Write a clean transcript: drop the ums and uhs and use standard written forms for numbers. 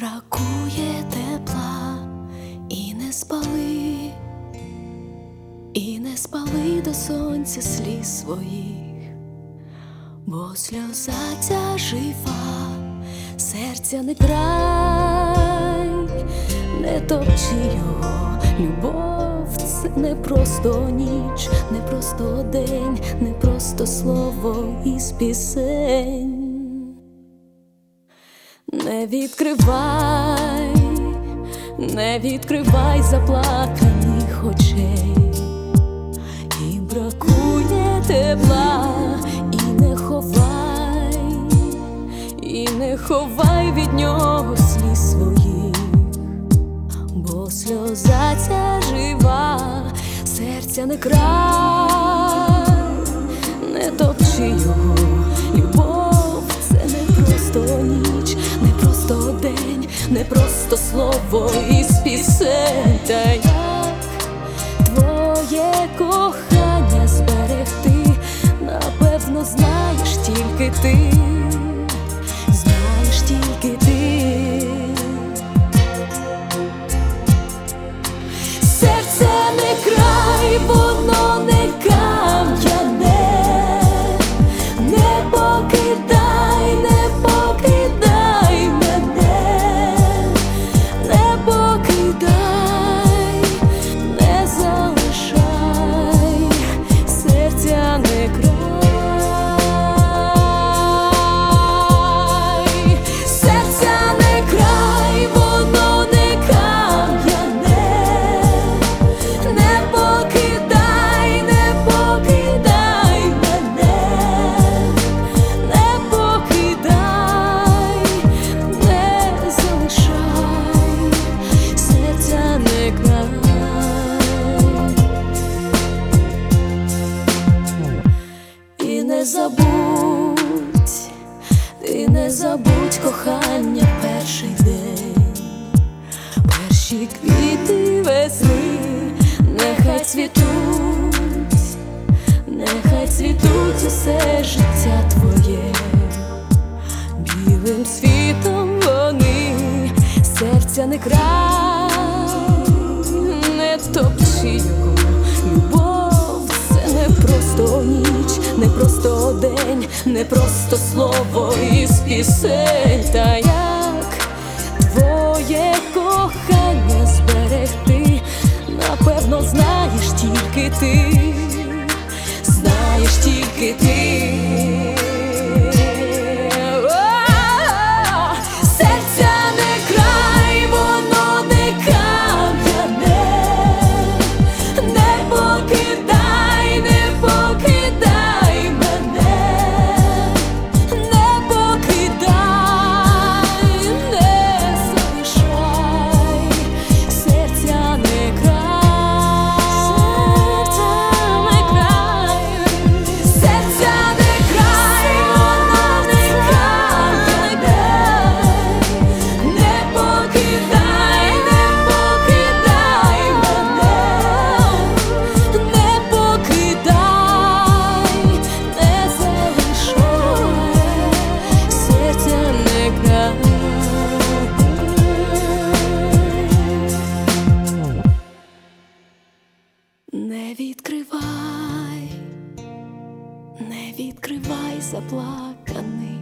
бракує тепла, і не спали до сонця сліз своїх, бо сльоза ця жива, серця не край, не топчи його, любов це не просто ніч, не просто день, не просто слово із пісень. Не відкривай заплаканих очей, і бракує тепла, і не ховай від нього сліз своїх, бо сльоза ця жива, серця не край, не топчи його, любов це не просто ніч, не просто день, не просто слово із пісень. Та як твоє кохання зберегти, напевно, знаєш тільки ти, знаєш тільки ти. Серце не край, воно не кам'яне, не покидай, не покидай мене, не покидай, не залишай, серця не край. Ти не забудь кохання перший день, перші квіти весни, нехай цвітуть усе життя твоє, білим світом вони, серця не край, не топчи його, любов це не просто ніч, не просто день, не просто слово із пісень. Та як твоє кохання зберегти, напевно, знаєш тільки ти, знаєш тільки ти. Не відкривай заплаканий